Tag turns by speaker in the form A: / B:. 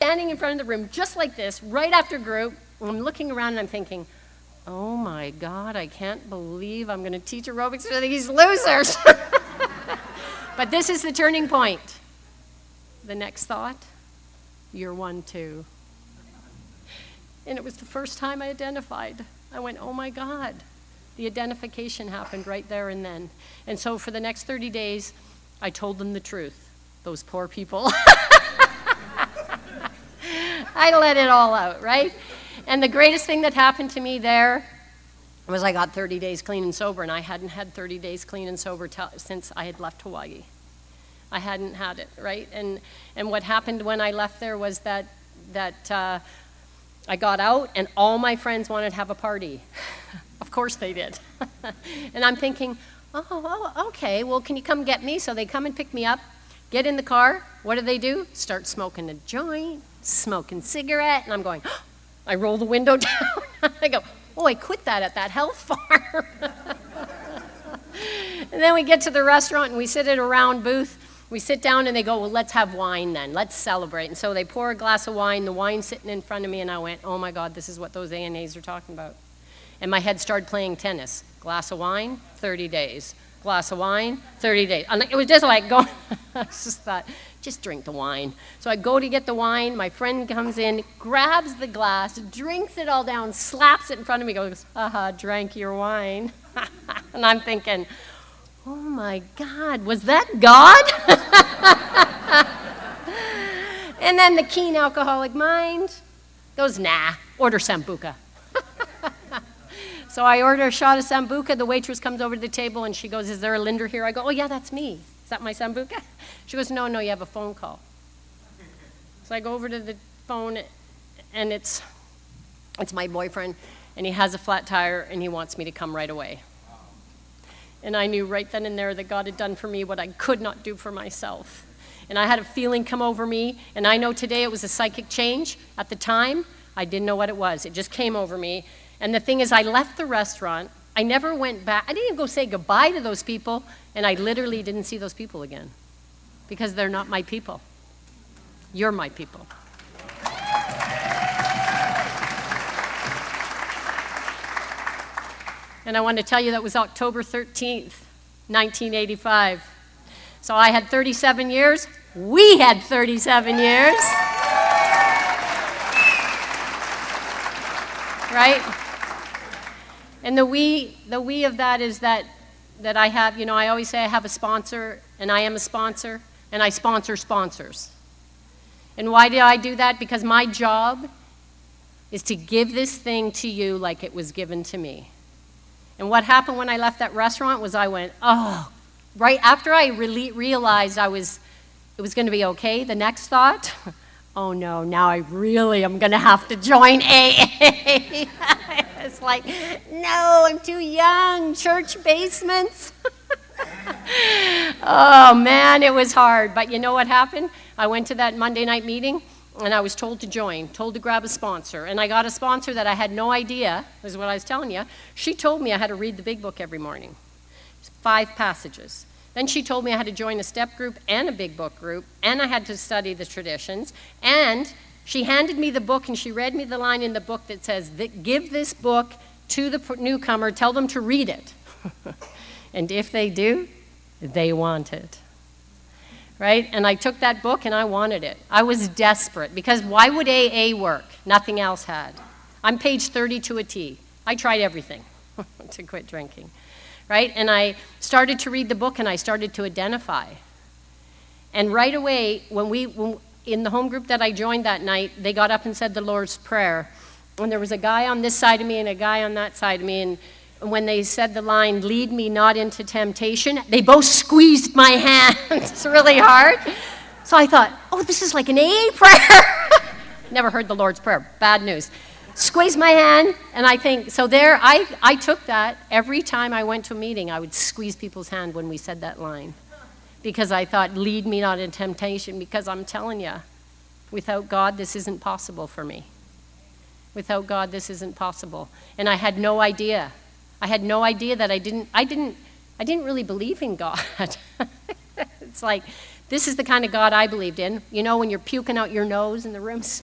A: standing in front of the room just like this, right after group. I'm looking around and I'm thinking, oh my God, I can't believe I'm going to teach aerobics to these losers. But this is the turning point. The next thought, you're one too. And it was the first time I identified. I went, oh my God. The identification happened right there and then. And so for the next 30 days, I told them the truth. Those poor people. I let it all out, right? And the greatest thing that happened to me there was I got 30 days clean and sober, and I hadn't had 30 days clean and sober since I had left Hawaii. I hadn't had it, right? And what happened when I left there was that I got out, and all my friends wanted to have a party. Of course they did. And I'm thinking, oh, okay, well, can you come get me? So they come and pick me up, get in the car. What do? Start smoking a joint, smoking cigarette, and I'm going, oh. I roll the window down. I go, oh, I quit that at that health farm. And then we get to the restaurant, and we sit at a round booth. We sit down, and they go, well, let's have wine then. Let's celebrate. And so they pour a glass of wine, the wine's sitting in front of me, and I went, oh, my God, this is what those ANAs are talking about. And my head started playing tennis. Glass of wine, 30 days. Glass of wine, 30 days. And it was just like going, I just thought, just drink the wine. So I go to get the wine. My friend comes in, grabs the glass, drinks it all down, slaps it in front of me, goes, drank your wine. And I'm thinking, oh my God, was that God? And then the keen alcoholic mind goes, nah, order Sambuca. So I order a shot of Sambuca. The waitress comes over to the table and she goes, is there a Linder here? I go, oh yeah, that's me. Is that my Sambuca? She goes, no, you have a phone call. So I go over to the phone and it's my boyfriend, and he has a flat tire and he wants me to come right away. And I knew right then and there that God had done for me what I could not do for myself. And I had a feeling come over me, and I know today it was a psychic change. At the time, I didn't know what it was. It just came over me. And the thing is, I left the restaurant. I never went back. I didn't even go say goodbye to those people, and I literally didn't see those people again because they're not my people. You're my people. And I want to tell you that was October 13th, 1985. So I had 37 years. We had 37 years. Right? And the we of that is that I have, I always say I have a sponsor, and I am a sponsor, and I sponsor sponsors. And why do I do that? Because my job is to give this thing to you like it was given to me. And what happened when I left that restaurant was I went, oh, right after I realized it was going to be okay, the next thought, oh no, now I really am going to have to join AA. It's like, no, I'm too young, church basements. Oh man, it was hard. But you know what happened? I went to that Monday night meeting, and I was told to join, told to grab a sponsor. And I got a sponsor that I had no idea, is what I was telling you. She told me I had to read the big book every morning. 5 passages. Then she told me I had to join a step group and a big book group, and I had to study the traditions. And she handed me the book, and she read me the line in the book that says, give this book to the newcomer, tell them to read it. And if they do, they want it. Right? And I took that book and I wanted it. I was desperate because why would AA work? Nothing else had. I'm page 30 to a T. I tried everything to quit drinking. Right? And I started to read the book and I started to identify. And right away, when in the home group that I joined that night, they got up and said the Lord's Prayer. And there was a guy on this side of me and a guy on that side of me, and when they said the line, lead me not into temptation, they both squeezed my hands really hard. So I thought, oh, this is like an AA prayer. Never heard the Lord's Prayer. Bad news. Squeeze my hand, and I think, so there, I took that. Every time I went to a meeting, I would squeeze people's hand when we said that line. Because I thought, lead me not into temptation, because I'm telling you, without God, this isn't possible for me. Without God, this isn't possible. And I had no idea. I had no idea that I didn't really believe in God. It's like This is the kind of God I believed in. You know, when you're puking out your nose in the room,